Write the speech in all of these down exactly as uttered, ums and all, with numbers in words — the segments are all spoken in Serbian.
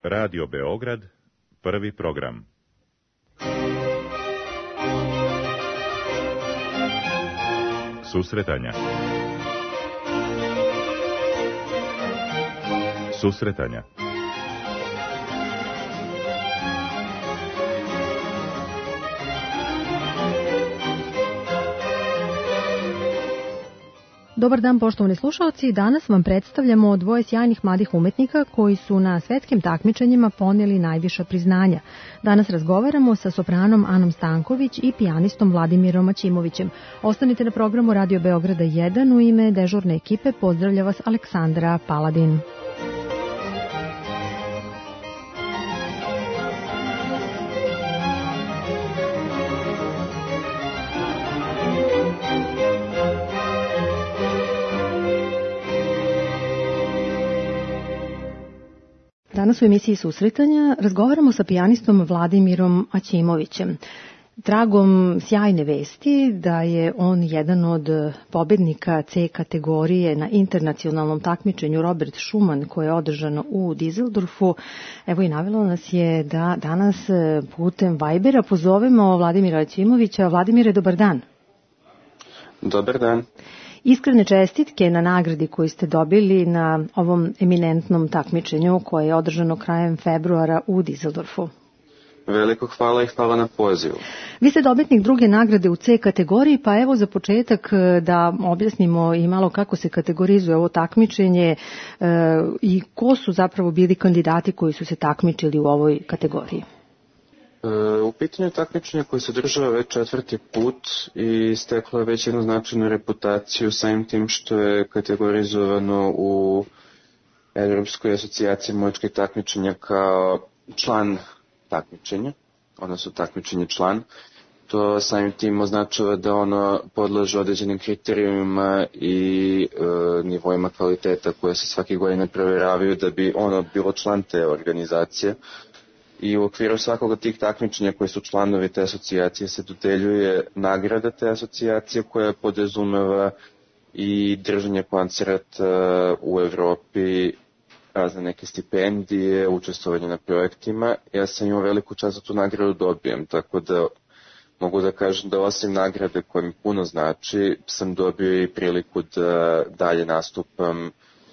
Radio Beograd, prvi program. Susretanja. Susretanja. Dobar dan, poštovani slušalci. Danas vam predstavljamo dvoje sjajnih mladih umetnika koji su na svetskim takmičenjima poneli najviša priznanja. Danas razgovaramo sa sopranom Anom Stanković i pijanistom Vladimirom Aćimovićem. Ostanite na programu Radio Beograda jedan. U ime dežurne ekipe pozdravlja vas Aleksandra Paladin. Danas u emisiji Susretanja razgovaramo sa pijanistom Vladimirom Aćimovićem. Tragom sjajne vesti da je on jedan od pobednika C kategorije na internacionalnom takmičenju Robert Schumann koje je održano u Dizeldorfu. Evo i navelo nas je da danas putem Vibera pozovemo Vladimira Aćimovića. Vladimire, dobar dan. Dobar dan. Iskrene čestitke na nagradi koju ste dobili na ovom eminentnom takmičenju koje je održano krajem februara u Dizeldorfu. Veliko hvala i hvala na pozivu. Vi ste dobitnik druge nagrade u C kategoriji, pa evo za početak da objasnimo i malo kako se kategorizuje ovo takmičenje e, i ko su zapravo bili kandidati koji su se takmičili u ovoj kategoriji. U pitanju takmičenja koje se održava već četvrti put i steklo je već jednu značajnu reputaciju samim tim što je kategorizovano u Evropskoj asocijaciji muzičkih takmičenja kao član takmičenja, odnosno takmičenje član. To samim tim označava da ono podleže određenim kriterijumima i e, nivoima kvaliteta koje se svake godine provjeravaju da bi ono bilo član te organizacije. I u okviru svakog od tih takmičenja koji su članovi te asocijacije se dodeljuje nagrada te asocijacije koja podrazumeva i držanje koncerta u Evropi, razne neke stipendije, učestvovanje na projektima. Ja sam imao veliku čast da tu nagradu dobijem, tako da mogu da kažem da osim nagrade koja mi puno znači, sam dobio i priliku da dalje nastupam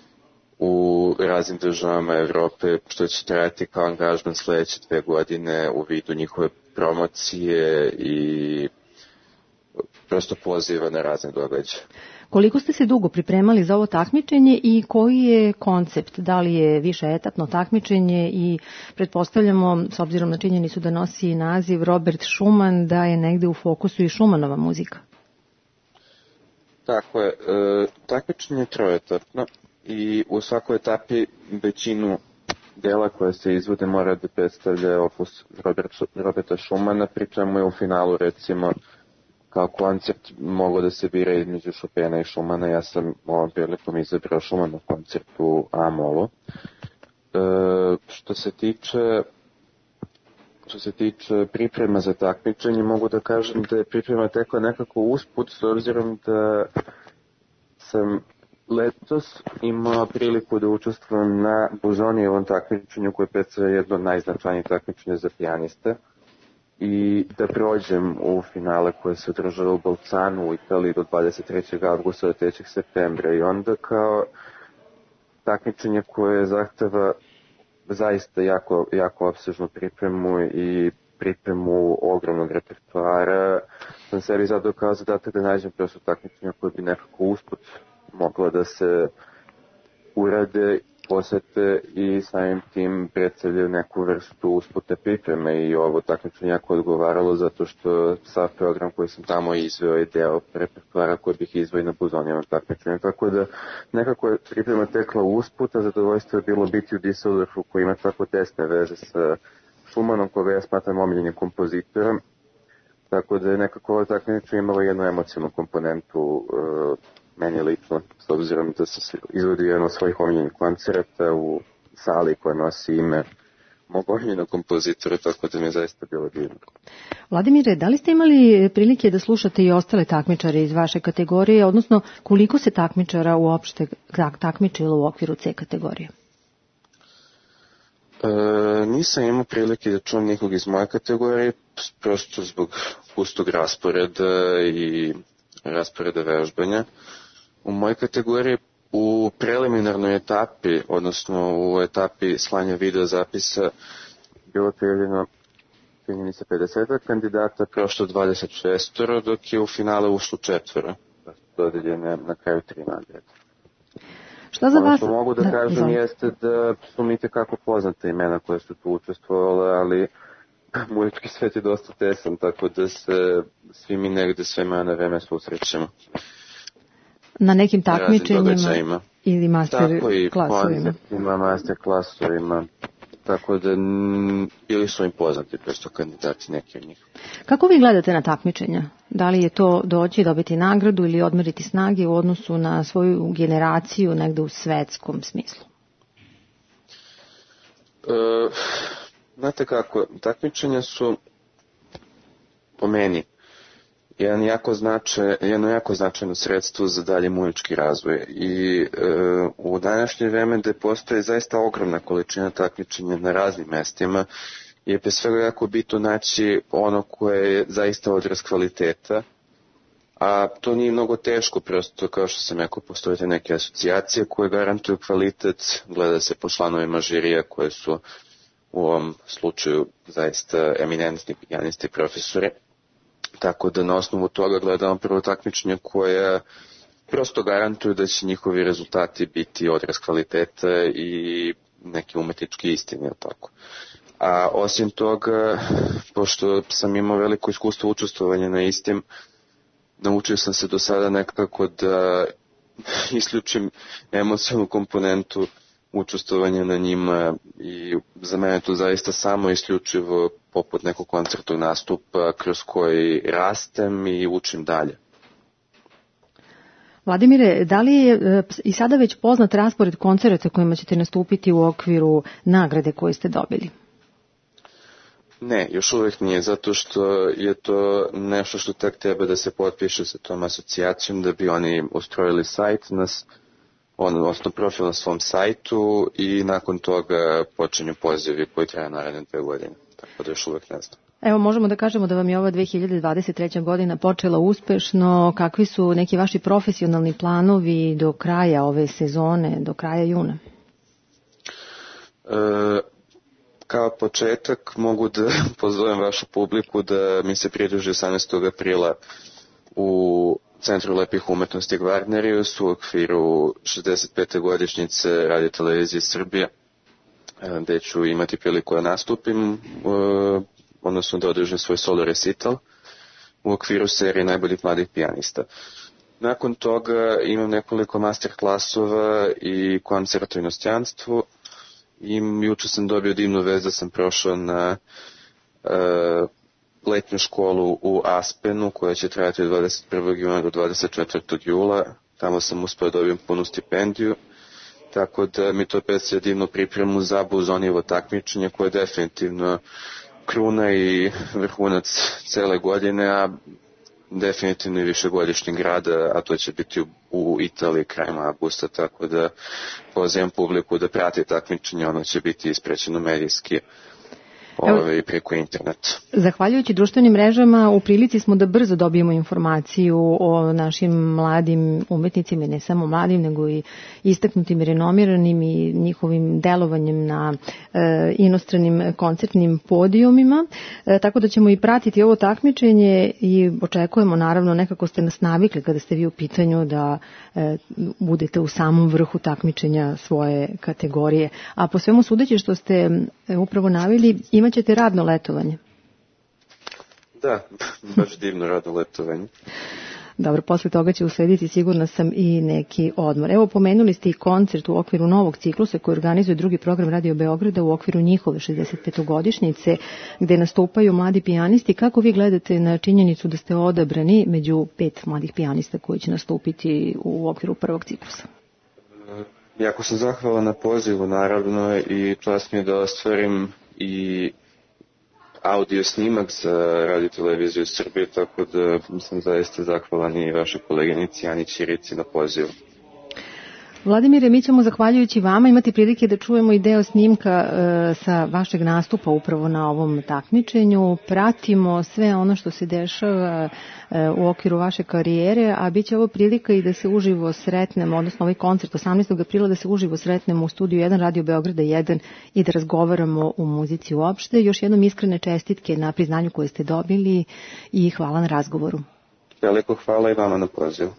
u raznim državama Evrope, što će trajati kao angažman sledeće dve godine u vidu njihove promocije i prosto poziva na razne događaje. Koliko ste se dugo pripremali za ovo takmičenje i koji je koncept? Da li je više etapno takmičenje i pretpostavljamo, s obzirom na činjenicu da nosi naziv Robert Schumann, da je negde u fokusu i Schumannova muzika? Tako je. E, takmičenje je trojetapno. I u svakoj etapi većinu dela koje se izvode mora da predstavlja opus Roberta Schumana, pri čemu je u finalu recimo kao koncert moglo da se bira između Chopina i Schumana. Ja sam ovom prilikom izabrao Schumannov koncert u A-molu. E, što se tiče što se tiče priprema za takmičenje, mogu da kažem da je priprema tekla nekako usput, s obzirom da sam letos imao priliku da učestvujem na Buzonijevom takmičenju koje predstavlja jedno od najznačajnijih takmičenja za pijaniste i da prođem u finale koje se održava u Bolcanu u Italiji do dvadeset trećeg avgusta do trećeg septembra i onda kao takmičenje koje zahteva zaista jako, jako opsežnu pripremu i pripremu ogromnog repertoara, sam sebi zadao kao zadatak da nađem prosto takmičenja koje bi nekako usput mogla da se urade, posete i samim tim predstavljaju neku vrstu usputne pripreme i ovo takmičenje jako odgovaralo zato što sav program koji sam tamo izveo je deo repertoara koji bih izveo i na Buzonijevom takmičenju. Tako da nekako je priprema tekla usput, a zadovoljstvo je bilo biti u Düsseldorfu koji ima tako tesne veze sa Schumannnom koga ja smatram omiljenim kompozitorom. Tako da je nekako ovo takmičenje imalo jednu emocionalnu komponentu uh, meni lično, s obzirom da se izvodi jedan od svojih omiljenih koncerata u sali koja nosi ime mog omiljenog kompozitora, tako da mi je zaista bilo divno. Vladimire, da li ste imali prilike da slušate i ostale takmičare iz vaše kategorije, odnosno koliko se takmičara uopšte takmičilo u okviru C kategorije? E, nisam imao prilike da čujem nikog iz moje kategorije, prosto zbog pustog rasporeda i rasporeda vežbanja. U mojoj kategoriji u preliminarnoj etapi, odnosno u etapi slanja video zapisa, bilo prijavljeno čini mi se pedeset kandidata, prošlo dvadeset šest, dok je u finale ušlo četvoro, dodeljene na kraju tri nagrade. Šta za ono vas? što mogu da, da kažem znam. Jeste da su mi tekako poznate imena koje su tu učestvovale, ali muzički svet je dosta tesan, tako da se svi mi negde sve na vreme susrećemo. Na nekim takmičenjima ili master tako i klasovima? Koncertima, master klasovima, tako da m, bili su im poznati prosto kandidati neki od njih. Kako vi gledate na takmičenja? Da li je to doći dobiti nagradu ili odmeriti snage u odnosu na svoju generaciju negde u svetskom smislu? E, znate kako, takmičenja su po meni jedan jako značaj, jedno jako značajno sredstvo za dalje muzički razvoj i e, u današnje vreme gde postoje zaista ogromna količina takmičenja na raznim mestima je pre svega jako bitno naći ono koje je zaista odraz kvaliteta, a to nije mnogo teško, prosto kao što sam rekao, postoje neke asocijacije koje garantuju kvalitet, gleda se po članovima žirija koje su u ovom slučaju zaista eminentni pijanisti i profesori. Tako da na osnovu toga gledamo prvo takmičenje koje prosto garantuju da će njihovi rezultati biti odraz kvaliteta i neke umetničke istine, tako. A osim toga, pošto sam imao veliko iskustvo učestvovanja na istim, naučio sam se do sada nekako da isključim emocionalnu komponentu učestvovanja na njima i za mene je to zaista samo isključivo poput nekog koncertnog nastupa kroz koji rastem i učim dalje. Vladimire, da li je i sada već poznat raspored koncerata kojima ćete nastupiti u okviru nagrade koje ste dobili? Ne, još uvek nije, zato što je to nešto što tek treba da se potpiše sa tom asocijacijom da bi oni ustrojili sajt nas, odnosno profil na svom sajtu i nakon toga počinju pozivi koji traju naredne dve godine. Tako da još uvek ne znam. Evo, možemo da kažemo da vam je ova dve hiljade dvadeset treća godina počela uspešno. Kakvi su neki vaši profesionalni planovi do kraja ove sezone, do kraja juna? E, kao početak mogu da pozovem vašu publiku da mi se pridruži osamnaestog aprila u Centru lepih umetnosti Gvarnerius u okviru šezdeset pete godišnjice Radio televizije Srbije, gde ću imati priliku da nastupim, odnosno da održim svoj solo recital u okviru serije najboljih mladih pijanista. Nakon toga imam nekoliko master klasova i koncert u inostranstvu i juče sam dobio divnu vest da sam prošao na uh, letnju školu u Aspenu koja će trajati od dvadeset prvog juna do dvadeset četvrtog jula. Tamo sam uspio da dobijem punu stipendiju, tako da mi to predstavlja divnu pripremu za Buzonijevo takmičenje koje je definitivno kruna i vrhunac cele godine, a definitivno i višegodišnjeg rada, a to će biti u, u Italiji krajem avgusta, tako da pozivam publiku da prati takmičenje, ono će biti isprećeno medijski i preko interneta. Zahvaljujući društvenim mrežama u prilici smo da brzo dobijemo informaciju o našim mladim umetnicima i ne samo mladim, nego i istaknutim i renomiranim i njihovim delovanjem na e, inostranim koncertnim podijumima. E, tako da ćemo i pratiti ovo takmičenje i očekujemo, naravno, nekako ste nas navikli kada ste vi u pitanju da e, budete u samom vrhu takmičenja svoje kategorije. A po svemu sudeći što ste e, upravo naveli, imat ćete radno letovanje. Da, baš divno radno letovanje. Dobro, posle toga će uslediti, sigurna sam, i neki odmor. Evo, pomenuli ste i koncert u okviru novog ciklusa koji organizuje drugi program Radio Beograda u okviru njihove šezdeset petogodišnjice gde nastupaju mladi pijanisti. Kako vi gledate na činjenicu da ste odabrani među pet mladih pijanista koji će nastupiti u okviru prvog ciklusa? Jako sam zahvalan na pozivu, naravno, i čast mi je da ostvarim i audio snimak za Radio televiziju Srbije, tako da sam zaista zahvalan i vašoj koleginici Ani Ćirici na pozivu. Vladimire, mi ćemo zahvaljujući vama imati prilike da čujemo i deo snimka e, sa vašeg nastupa upravo na ovom takmičenju. Pratimo sve ono što se dešava e, u okviru vaše karijere, a bit će ovo prilika i da se uživo sretnemo, odnosno ovaj koncert osamnaestog aprila da se uživo sretnemo u studiju jedan Radio Beograda jedan i da razgovaramo o muzici uopšte. Još jednom iskrene čestitke na priznanju koje ste dobili i hvala na razgovoru. Veliko hvala i vama na pozivu.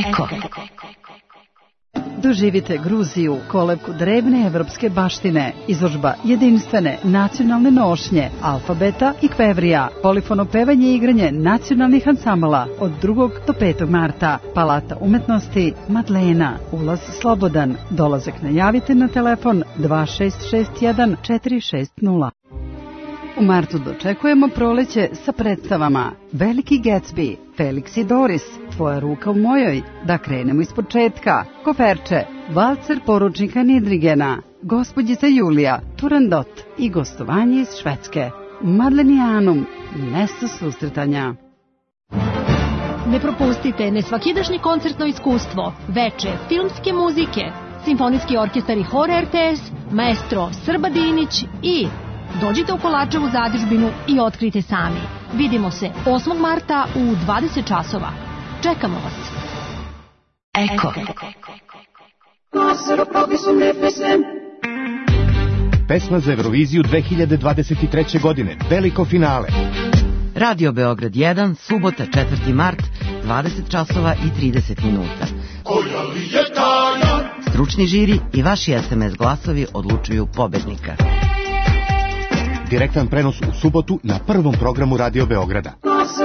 Eko. Doživite Gruziju, kolevku drevne evropske baštine, izložba jedinstvene nacionalne nošnje, alfabeta i kvevrija, polifono pevanje i igranje nacionalnih ansambala od drugog do petog marta, Palata umetnosti Madlena, ulaz slobodan, dolazak najavite na telefon dva šest šest jedan četiri šest nula. U martu dočekujemo proleće sa predstavama Veliki Gatsby, Felix i Doris, Tvoja ruka u mojoj, Da krenemo iz početka, Koferče, Valcer poručnika Nidrigena, Gospođica Julija, Turandot i gostovanje iz Švedske. Madlenijanum, mesto susretanja. Ne propustite nesvakidašnje koncertno iskustvo, veče filmske muzike, simfonijski orkestar i hor R T S, maestro Srba Dinić i... Dođite u Kolačevu zadužbinu i otkrite sami. Vidimo se osmog marta u dvadeset časova. Čekamo vas. Eko. Pesma za Euroviziju dve hiljade dvadeset treće. godine. Veliko finale. Radio Beograd jedan, subota četvrti mart, dvadeset časova i trideset minuta. Koja li je tajna? Stručni žiri i vaši S M S glasovi odlučuju pobednika. Direktan prenos u subotu na prvom programu Radio Beograda.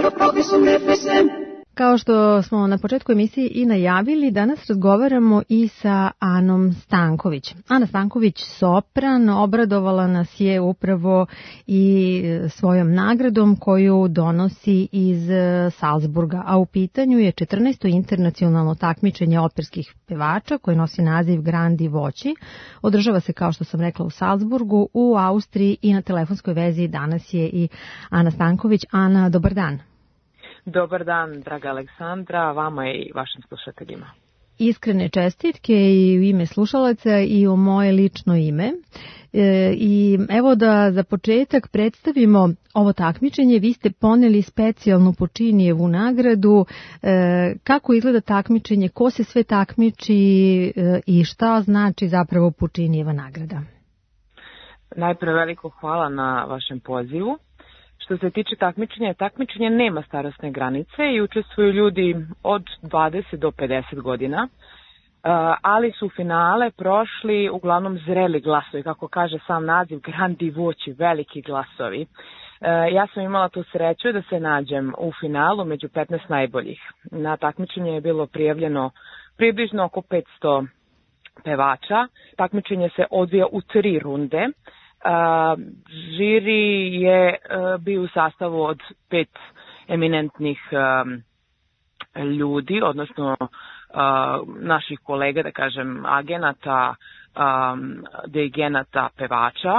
Kao što smo na početku emisije i najavili, danas razgovaramo i sa Anom Stanković. Ana Stanković, sopran, obradovala nas je upravo i svojom nagradom koju donosi iz Salzburga, a u pitanju je četrnaesto internacionalno takmičenje operskih pevača koje nosi naziv Grandi Voci. Održava se, kao što sam rekla, u Salzburgu, u Austriji i na telefonskoj vezi danas je i Ana Stanković. Ana, dobar dan. Dobar dan, draga Aleksandra, vama i vašim slušateljima. Iskrene čestitke i u ime slušalaca i u moje lično ime. E, I evo da za početak predstavimo ovo takmičenje. Vi ste poneli specijalnu Pučinijevu nagradu. E, kako izgleda takmičenje, ko se sve takmiči e, i šta znači zapravo Pučinijeva nagrada? Najpre veliko hvala na vašem pozivu. Što se tiče takmičenja, takmičenje nema starosne granice i učestvuju ljudi od dvadeset do pedeset godina, ali su finale prošli uglavnom zreli glasovi, kako kaže sam naziv, Grandi Voci, veliki glasovi. Ja sam imala tu sreću da se nađem u finalu među petnaest najboljih. Na takmičenje je bilo prijavljeno približno oko petsto pevača. Takmičenje se odvija u tri runde. Uh, žiri je uh, bio u sastavu od pet eminentnih um, ljudi, odnosno uh, naših kolega, da kažem, agenata, um, dirigenata, pevača.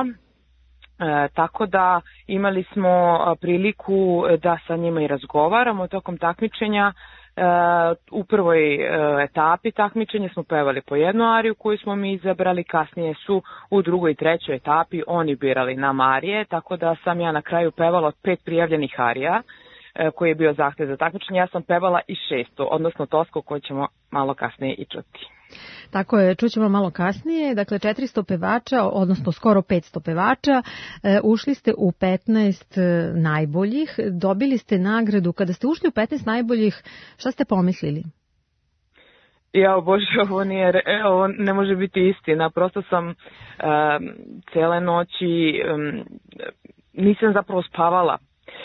Uh, tako da imali smo uh, priliku da sa njima i razgovaramo tokom takmičenja. Uh, u prvoj uh, etapi takmičenja smo pevali po jednu ariju koju smo mi izabrali, kasnije su u drugoj i trećoj etapi oni birali nam arije, tako da sam ja na kraju pevala od pet prijavljenih arija uh, koji je bio zahtev za takmičenje. Ja sam pevala i šestu, odnosno Tosku, koju ćemo malo kasnije i čuti. Tako je, čućemo malo kasnije. Dakle, četiristo pevača, odnosno skoro petsto pevača, e, ušli ste u petnaest najboljih, dobili ste nagradu. Kada ste ušli u petnaest najboljih, šta ste pomislili? Ja, bože, ovo, nije, ovo ne može biti istina. Prosto sam um, cele noći, um, nisam zapravo spavala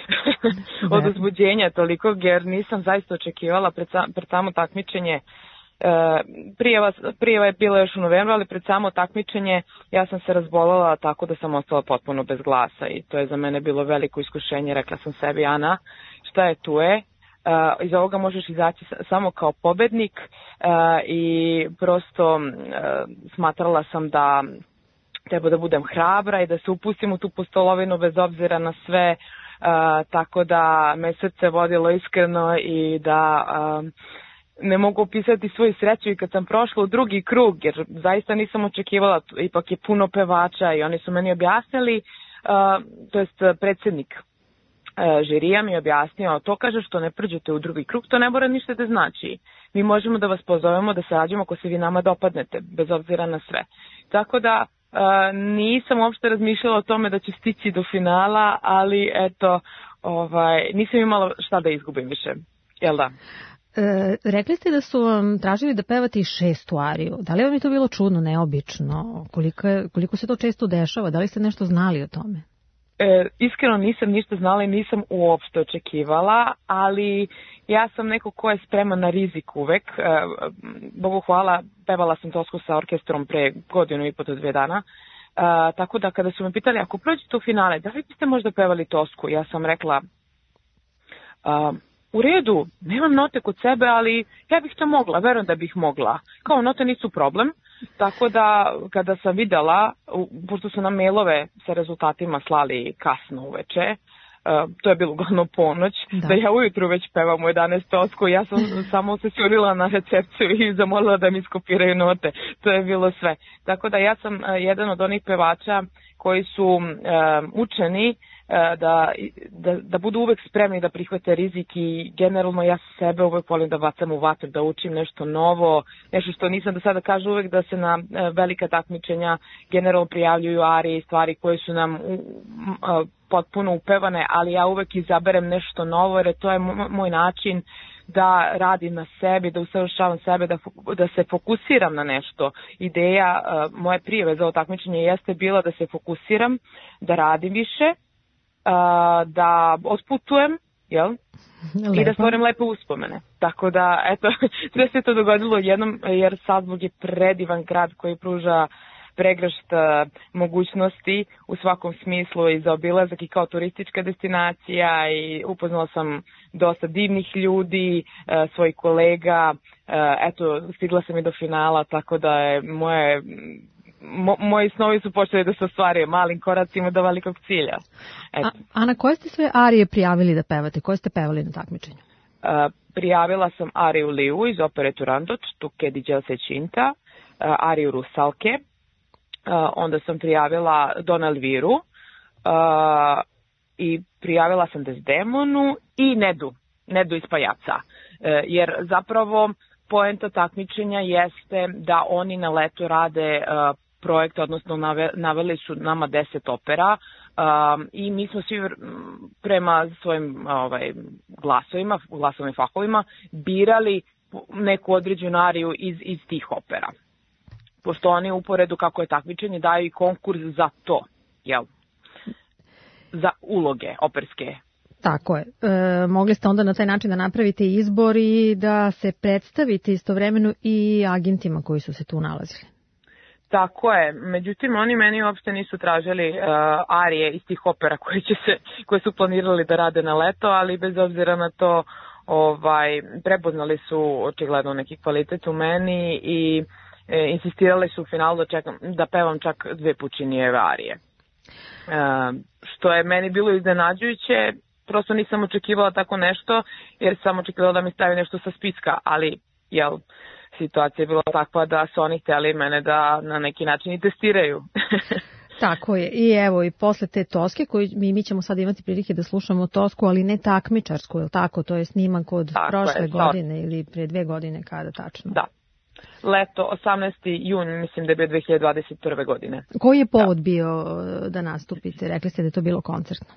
od uzbuđenja toliko, jer nisam zaista očekivala pred, pred samo takmičenje. Prijava, prijava je bila još u novembru, ali pred samo takmičenje ja sam se razbolala tako da sam ostala potpuno bez glasa i to je za mene bilo veliko iskušenje. Rekla sam sebi, Ana, šta je tu je, uh, iz ovoga možeš izaći samo kao pobednik uh, i prosto uh, smatrala sam da treba da budem hrabra i da se upustim u tu pustolovinu bez obzira na sve, uh, tako da me srce vodilo iskreno i da... Uh, ne mogu opisati svoju sreću i kad sam prošla u drugi krug, jer zaista nisam očekivala, ipak je puno pevača i oni su meni objasnili, uh, to jest predsjednik uh, žirija mi je objasnio, to kaže što ne prođete u drugi krug, to ne mora ništa da znači. Mi možemo da vas pozovemo da se rađemo ako se vi nama dopadnete, bez obzira na sve. Tako da uh, nisam uopšte razmišljala o tome da ću stići do finala, ali eto, ovaj, nisam imala šta da izgubim više, jel da? E, rekli ste da su vam tražili da pevate i šestu ariju. Da li vam je to bilo čudno, neobično? Koliko, je, koliko se to često dešava? Da li ste nešto znali o tome? E, iskreno nisam ništa znala i nisam uopšte očekivala, ali ja sam neko ko je spreman na rizik uvek. E, Bogu hvala, pevala sam Tosku sa orkestrom pre godinu i po do dve dana. E, tako da kada su me pitali, ako prođete u finale, da li biste možda pevali Tosku? Ja sam rekla, a, u redu, nemam note kod sebe, ali ja bih to mogla, verujem da bih mogla. Kao note nisu problem, tako da kada sam videla, pošto su nam mailove sa rezultatima slali kasno uveče, uh, to je bilo uglavnom ponoć, da. da ja ujutru već pevam u jedanaest Tosku, ja sam samo se sjurila na recepciju i zamolila da mi skopiraju note, to je bilo sve. Tako da ja sam uh, jedan od onih pevača koji su uh, učeni Da, da, da budu uvek spremni da prihvate rizik i generalno ja sebe uvek volim da bacam u vatru, da učim nešto novo, nešto što nisam do sada. Kažu uvek da se na velika takmičenja generalno prijavljuju arije i stvari koje su nam u, a, potpuno upevane, ali ja uvek izaberem nešto novo jer to je moj način da radim na sebi, da usavršavam sebe, da, da se fokusiram na nešto. Ideja a, moje prijave za ovo takmičenje jeste bila da se fokusiram, da radim više, da otputujem, jel? Lepo. I da stvorim lepe uspomene. Tako da, eto, sve se to dogodilo jednom, jer Salzburg je predivan grad koji pruža pregršt mogućnosti u svakom smislu i za obilazak i kao turistička destinacija i upoznala sam dosta divnih ljudi, svojih kolega, eto, stigla sam i do finala, tako da je moje... Mo, moji snovi su počeli da se ostvaraju malim koracima do velikog cilja. Eto. A, a na koje ste sve arije prijavili da pevate? Koje ste pevali na takmičenju? Uh, prijavila sam ariju Liu iz opere Turandot, Tu che di gel se cinta, uh, ariju Rusalke, uh, onda sam prijavila Don Elviru uh, i prijavila sam Desdemonu i Nedu, Nedu iz Pajaca. Uh, jer zapravo poenta takmičenja jeste da oni na letu rade uh, projekte, odnosno naveli su nama deset opera um, i mi smo svi prema svojim ovaj, glasovima, glasovim fahovima, birali neku određenu ariju iz, iz tih opera. Pošto oni uporedu kako je takmičenje daju i konkurs za to, jel? Za uloge operske. Tako je. E, mogli ste onda na taj način da napravite izbor i da se predstavite istovremeno i agentima koji su se tu nalazili. Tako je, međutim oni meni uopšte nisu tražili uh, arije iz tih opera koje, će se, koje su planirali da rade na leto, ali bez obzira na to ovaj, prepoznali su očigledno neki kvalitet u meni i e, insistirali su u finalu da, čekam, da pevam čak dve Pučinijeve arije. Uh, što je meni bilo iznenađujuće, prosto nisam očekivala tako nešto jer sam očekivala da mi stavi nešto sa spiska, ali jel... situacija je bila takva da su oni htjeli mene da na neki način i testiraju. Tako je. I evo i posle te Toske, koju mi, mi ćemo sad imati prilike da slušamo Tosku, ali ne takmičarsku, je li tako? To je snimak od tako prošle je, godine to... ili pre dve godine, kada tačno? Da. Leto, osamnaesti jun, mislim da je bio dve hiljade dvadeset prve godine. Koji je povod da. bio da nastupite? Rekli ste da je to bilo koncertno.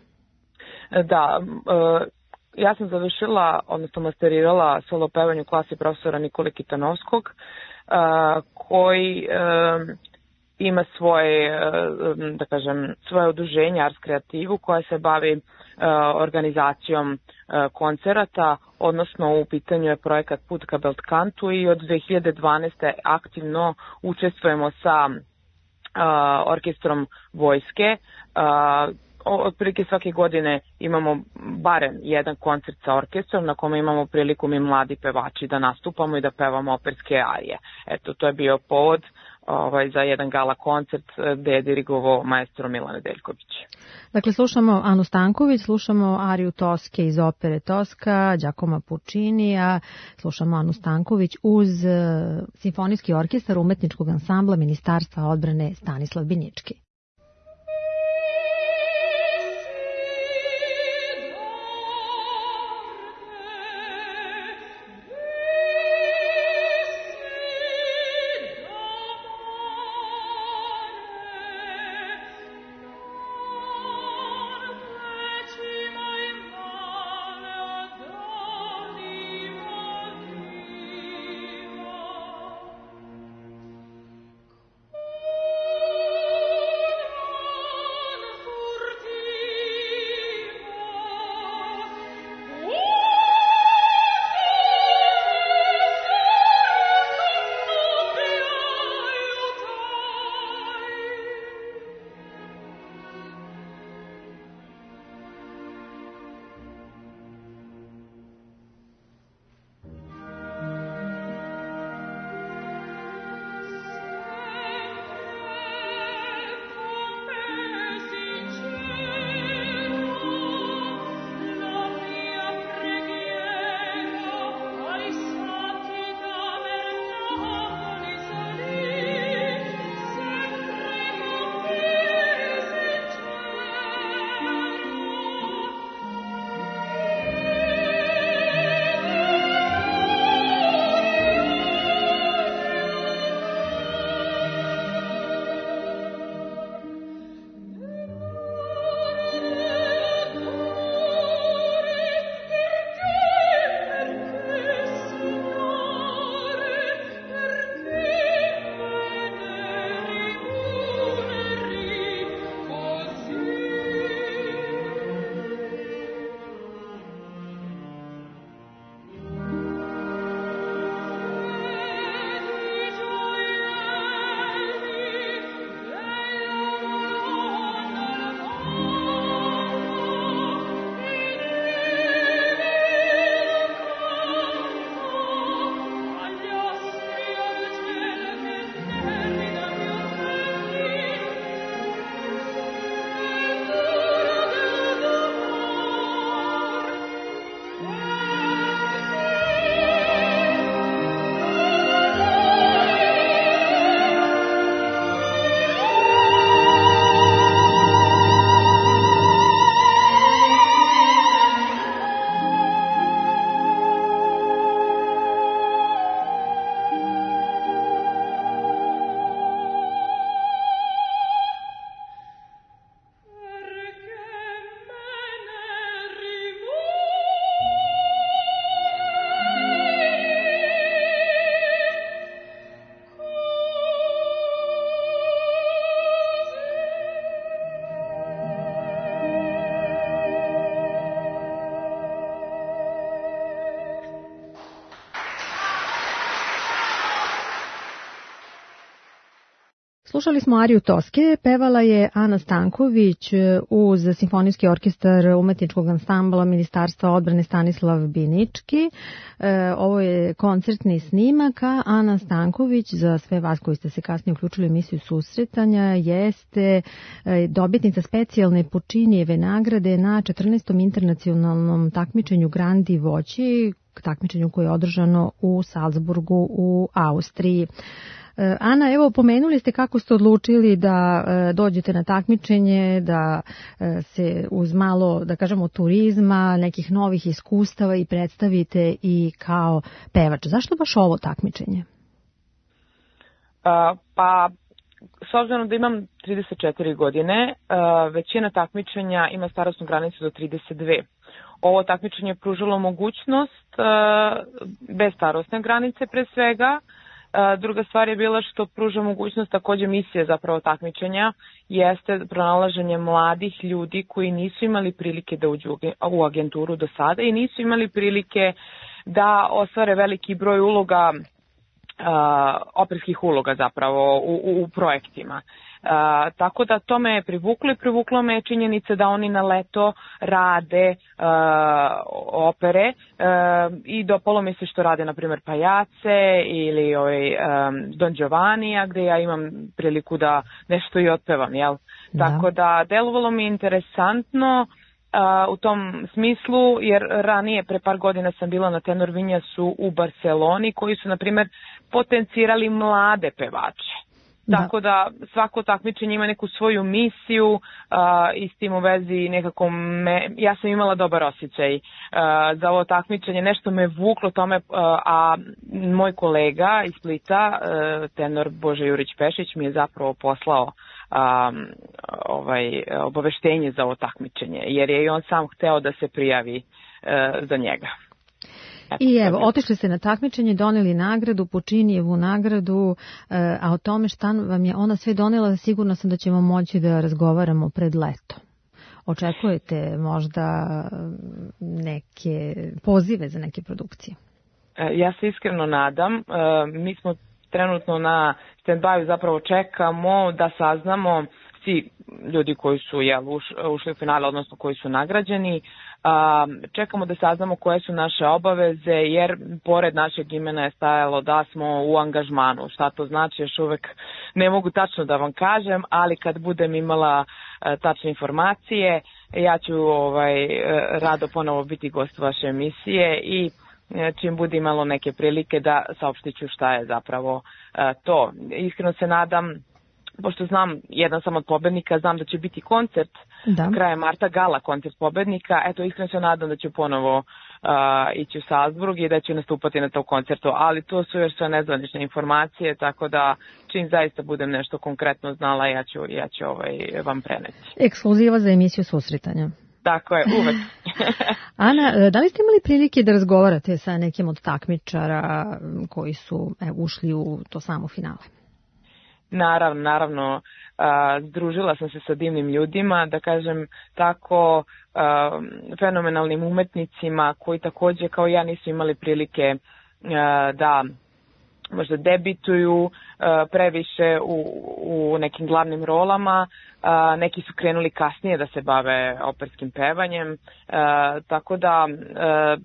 Da, uh, ja sam završila, odnosno masterirala solo pevanje u klasi profesora Nikole Kitanovskog, uh, koji uh, ima svoje, uh, da kažem, svoje udruženje Ars Kreativu koja se bavi uh, organizacijom uh, koncerata, odnosno u pitanju je projekat Put ka Beltkantu i od dve hiljade dvanaeste. aktivno učestvujemo sa uh, orkestrom vojske. Uh, Otprilike svake godine imamo barem jedan koncert sa orkestrom na kome imamo priliku mi mladi pevači da nastupamo i da pevamo operske arije. Eto, to je bio povod ovaj, za jedan gala koncert gde je dirigovao maestro Milan Nedeljković. Dakle, slušamo Anu Stanković, slušamo ariju Toske iz opere Toska, Giacomo Puccinija, slušamo Anu Stanković uz Simfonijski orkestar umetničkog ansambla Ministarstva odbrane Stanislav Binjički. Thank you. Slušali smo Ariju Toske, pevala je Ana Stanković uz Simfonijski orkestar umetničkog ansambla Ministarstva odbrane Stanislav Binički. Ovo je koncertni snimak, a Ana Stanković, za sve vas koji ste se kasnije uključili u emisiju Susretanja, jeste dobitnica specijalne Pučinijeve nagrade na četrnaestom internacionalnom takmičenju Grandi Voći, takmičenju koje je održano u Salzburgu u Austriji. Ana, evo, pomenuli ste kako ste odlučili da dođete na takmičenje, da se uz malo, da kažemo, turizma, nekih novih iskustava i predstavite i kao pevač. Zašto baš ovo takmičenje? Uh, pa, s obzirom da imam trideset četiri godine, uh, većina takmičenja ima starosnu granicu do trideset dve. Ovo takmičenje je pružilo mogućnost uh, bez starosne granice pre svega. Druga stvar je bila što pruža mogućnost, takođe misija zapravo takmičenja, jeste pronalaženje mladih ljudi koji nisu imali prilike da uđu u agenturu do sada i nisu imali prilike da ostvare veliki broj uloga, operskih uloga zapravo u, u, u projektima. Uh, tako da to me je privuklo i privuklo me je činjenica da oni na leto rade uh, opere uh, i dopalo mi se što rade, na primjer, Pajace ili ovaj, um, Don Giovannija, gde ja imam priliku da nešto i otpevam, jel? Da. Tako da delovalo mi interesantno uh, u tom smislu, jer ranije, pre par godina sam bila na Tenor Vinjasu u Barceloni, koji su, na primjer, potencirali mlade pevače. Da. Tako da svako takmičenje ima neku svoju misiju uh, i s tim u vezi nekako me, ja sam imala dobar osjećaj uh, za ovo takmičenje, nešto me vuklo tome, uh, a moj kolega iz Splita, uh, tenor Bože Jurić Pešić, mi je zapravo poslao um, ovaj, obaveštenje za ovo takmičenje, jer je i on sam hteo da se prijavi uh, za njega. I evo, otišli ste na takmičenje, doneli nagradu, Pučinijevu nagradu, a o tome šta vam je ona sve donela, sigurno sam da ćemo moći da razgovaramo pred leto. Očekujete možda neke pozive za neke produkcije? Ja se iskreno nadam. Mi smo trenutno na stand-by, zapravo čekamo da saznamo svi ljudi koji su jel, ušli u finale, odnosno koji su nagrađeni. Čekamo da saznamo koje su naše obaveze, jer pored našeg imena je stajalo da smo u angažmanu. Šta to znači, još uvek ne mogu tačno da vam kažem, ali kad budem imala tačne informacije, ja ću ovaj, rado ponovo biti gost vaše emisije i čim bude imalo neke prilike da saopštit ću šta je zapravo to. Iskreno se nadam, pošto znam, jedan sam od pobednika, znam da će biti koncert da. krajem marta, gala koncert pobednika, eto, iskreno se nadam da ću ponovo uh, ići u Salzburg i da ću nastupati na tom koncertu, ali to su još sve nezvanične informacije, tako da čim zaista budem nešto konkretno znala, ja ću, ja ću ovaj, vam preneti. Ekskluziva za emisiju Susretanja. Tako je, uvek. Ana, da li ste imali prilike da razgovarate sa nekim od takmičara koji su e, ušli u to samo finale? Naravno, naravno, uh, združila sam se sa divnim ljudima, da kažem tako, uh, fenomenalnim umetnicima koji takođe kao ja nisu imali prilike uh, da možda debituju uh, previše u, u nekim glavnim rolama, uh, neki su krenuli kasnije da se bave operskim pevanjem, uh, tako da uh,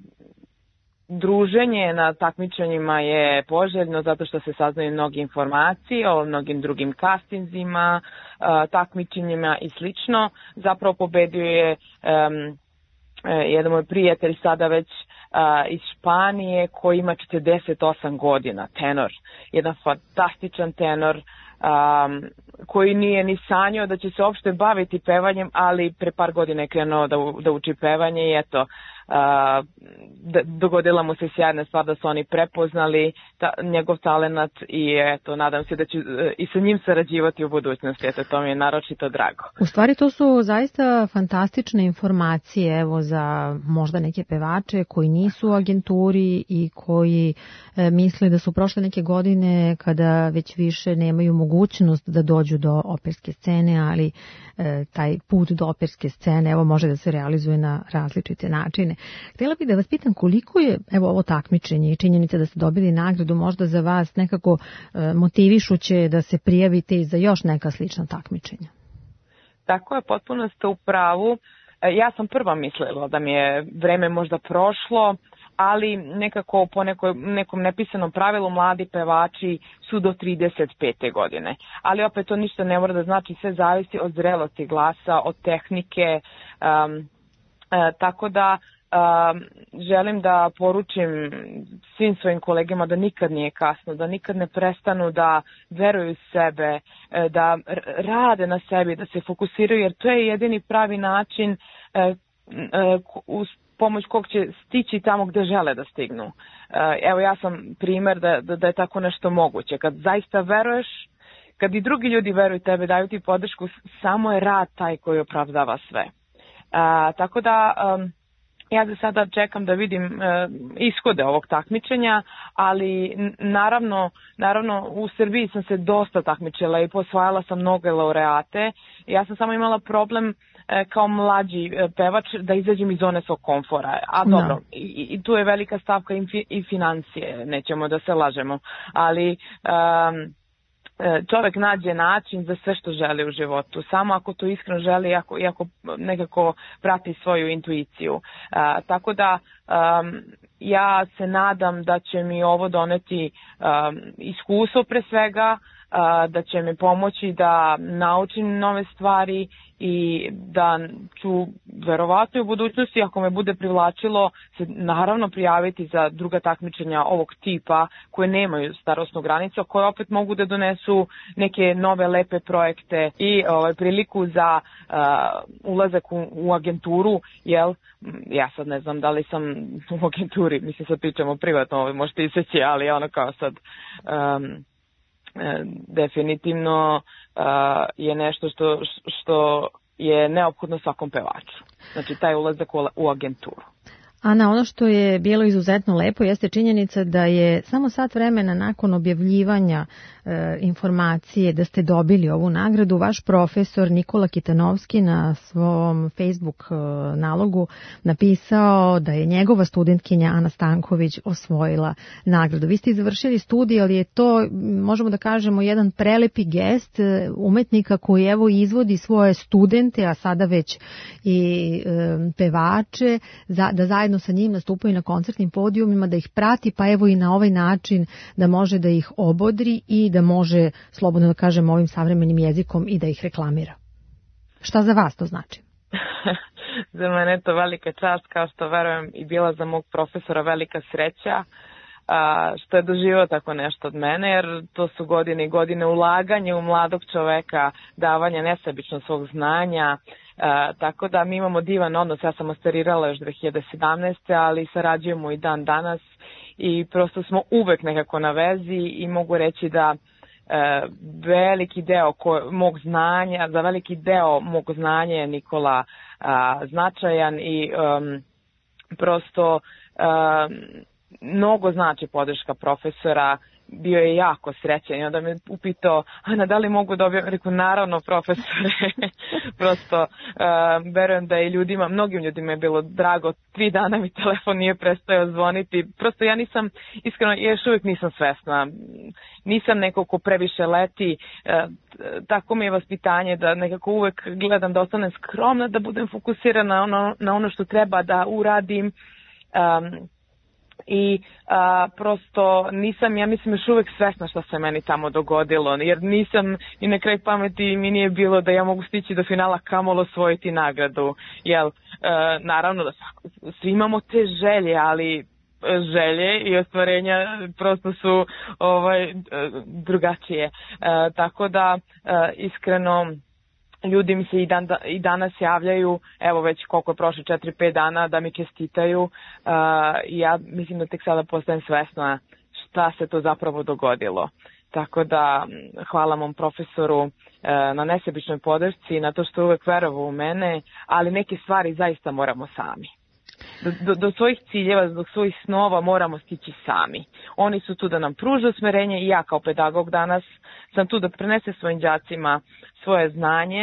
druženje na takmičenjima je poželjno zato što se saznaju mnogi informacije o mnogim drugim kastinzima, takmičenjima i slično. Zapravo pobedio je um, jedan moj prijatelj sada već uh, iz Španije koji ima četrdeset osam godina, tenor, jedan fantastičan tenor um, koji nije ni sanjao da će se uopšte baviti pevanjem, ali pre par godina je krenuo da, da uči pevanje i eto, Uh, dogodila mu se sjajna stvar da su oni prepoznali ta, njegov talenat i eto, nadam se da ću uh, i sa njim sarađivati u budućnosti, eto, to mi je naročito drago. U stvari to su zaista fantastične informacije, evo, za možda neke pevače koji nisu u agenturi i koji e, misle da su prošle neke godine kada već više nemaju mogućnost da dođu do operske scene, ali e, taj put do operske scene, evo, može da se realizuje na različite načine. godine. Htjela bih da vas pitam koliko je evo ovo takmičenje i činjenica da ste dobili nagradu možda za vas nekako e, motivišuće da se prijavite i za još neka slična takmičenja. Tako je, potpuno ste u pravu. Ja sam prva mislila da mi je vreme možda prošlo, ali nekako po nekoj, nekom nepisanom pravilu mladi pevači su do trideset pete godine. Ali opet to ništa ne mora da znači, sve zavisi od zrelosti glasa, od tehnike, um, e, tako da um, želim da poručim svim svojim kolegama da nikad nije kasno, da nikad ne prestanu da veruju u sebe, da rade na sebi, da se fokusiraju, jer to je jedini pravi način e, e, uz pomoć kog će stići tamo gde žele da stignu. Evo, ja sam primer da, da, da je tako nešto moguće. Kad zaista veruješ, kad i drugi ljudi veruju tebe, daju ti podršku, samo je rad taj koji opravdava sve. A, tako da um, ja za sada čekam da vidim uh, ishode ovog takmičenja, ali naravno, naravno u Srbiji sam se dosta takmičila i posvajala sam mnoge laureate. Ja sam samo imala problem kao mlađi pevač da izađem iz zone svog komfora. A dobro, no. i, i tu je velika stavka i, fi, i financije, nećemo da se lažemo. Ali um, čovek nađe način za sve što želi u životu. Samo ako to iskreno želi i ako, i ako nekako prati svoju intuiciju. Uh, tako da um, ja se nadam da će mi ovo doneti um, iskustvo pre svega, da će mi pomoći da naučim nove stvari i da ću verovatno u budućnosti, ako me bude privlačilo, se naravno prijaviti za druga takmičenja ovog tipa koje nemaju starosnu granicu, koje opet mogu da donesu neke nove lepe projekte i ovaj, priliku za uh, ulazak u, u agenturu, jel? Ja sad ne znam da li sam u agenturi, mislim sad pričamo privatno, ovaj, možete iseći, ali ono kao sad... Um, definitivno uh, je nešto što, što je neophodno svakom pevaču. Znači taj ulazak u, u agenturu. Ana, ono što je bilo izuzetno lepo jeste činjenica da je samo sat vremena nakon objavljivanja e, informacije da ste dobili ovu nagradu, vaš profesor Nikola Kitanovski na svom Facebook e, nalogu napisao da je njegova studentkinja Ana Stanković osvojila nagradu. Vi ste završili studij, ali je to, možemo da kažemo, jedan prelepi gest umetnika koji evo izvodi svoje studente, a sada već i e, pevače, za, da zajedno sa njim nastupaju na koncertnim podijumima, da ih prati, pa evo i na ovaj način da može da ih obodri i da može, slobodno da kažem ovim savremenim jezikom, i da ih reklamira. Šta za vas to znači? Za mene je to velika čast, kao što verujem i bila za mog profesora velika sreća, a, što je doživao tako nešto od mene, jer to su godine i godine ulaganja u mladog čoveka, davanja nesebično svog znanja. Uh, tako da mi imamo divan odnos, ja sam masterirala još dve hiljade sedamnaeste. ali sarađujemo i dan danas i prosto smo uvek nekako na vezi i mogu reći da uh, veliki deo ko, mog znanja, za veliki deo mog znanja je Nikola uh, značajan i um, prosto uh, mnogo znači podrška profesora. Bio je jako srećan i onda me upitao, Ana, da li mogu da objavim? Rekao, naravno, profesore. Prosto, uh, verujem da i ljudima, mnogim ljudima je bilo drago. Tri dana mi telefon nije prestajao zvoniti. Prosto ja nisam, iskreno, još uvijek nisam svesna. Nisam neko ko previše leti. Uh, tako mi je vaspitanje da nekako uvek gledam da ostanem skromna, da budem fokusirana na ono, na ono što treba da uradim. Um, I a, prosto nisam, ja mislim, još uvek svesna šta se meni tamo dogodilo, jer nisam i na kraj pameti mi nije bilo da ja mogu stići do finala, kamolo osvojiti nagradu. Jel, a, naravno da svi imamo te želje, ali želje i ostvarenja prosto su ovaj, drugačije. A, tako da a, iskreno ljudi mi se i, dan, i danas javljaju, evo već koliko je prošlo, četiri pet dana, da mi čestitaju. Uh, ja mislim da tek sada postajem svesna šta se to zapravo dogodilo. Tako da hvala mom profesoru uh, na nesebičnoj podršci, na to što uvek verovao u mene, ali neke stvari zaista moramo sami. Do, do, do svojih ciljeva, do svojih snova moramo stići sami. Oni su tu da nam pruže usmerenje i ja kao pedagog danas sam tu da prenesem svojim đacima svoje znanje,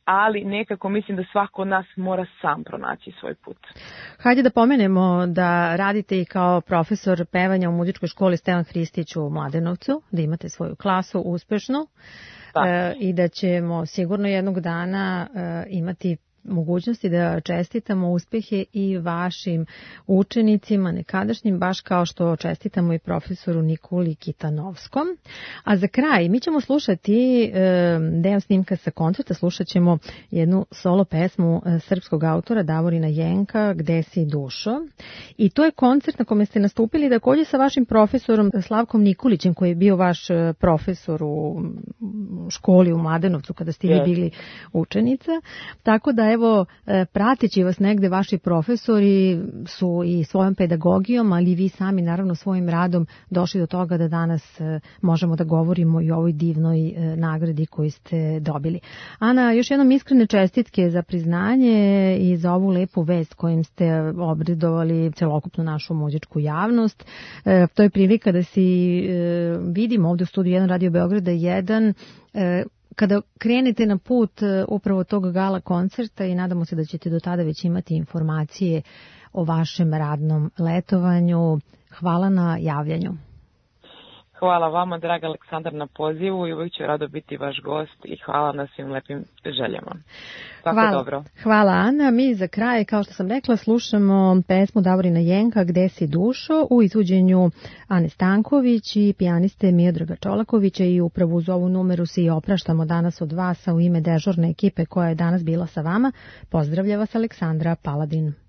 ali nekako mislim da svako od nas mora sam pronaći svoj put. Hajde da pomenemo da radite i kao profesor pevanja u muzičkoj školi Stevan Hristić u Mladenovcu, da imate svoju klasu uspešnu e, i da ćemo sigurno jednog dana e, imati mogućnosti da čestitamo uspehe i vašim učenicima nekadašnjim, baš kao što čestitamo i profesoru Nikoli Kitanovskom. A za kraj mi ćemo slušati e, deo snimka sa koncerta, slušat ćemo jednu solo pesmu e, srpskog autora Davorina Jenka, Gde si dušo? I to je koncert na kome ste nastupili takođe sa vašim profesorom Slavkom Nikolićem, koji je bio vaš profesor u školi u Mladenovcu kada ste vi bili učenica. Tako da evo, prateći vas negde, vaši profesori su i svojom pedagogijom, ali i vi sami naravno svojim radom došli do toga da danas možemo da govorimo i o ovoj divnoj nagradi koju ste dobili. Ana, još jednom iskrene čestitke za priznanje i za ovu lepu vest kojim ste obradovali celokupnu našu muzičku javnost. To je prilika da si vidimo ovde u studiju jedan Radio Beograda jedan, kada krenete na put upravo tog gala koncerta, i nadamo se da ćete do tada već imati informacije o vašem radnom letovanju. Hvala na javljanju. Hvala vama, draga Aleksandar, na pozivu i uvijek ću rado biti vaš gost i hvala na svim lepim željama. Tako hvala. Dobro. Hvala, Ana. Mi za kraj, kao što sam rekla, slušamo pesmu Davorina Jenka Gde si dušo u izvođenju Ane Stanković i pijaniste Miodraga Čolakovića, i upravo uz ovu numeru se i opraštamo danas od vas, a u ime dežurne ekipe koja je danas bila sa vama. Pozdravlja vas Aleksandra Paladin.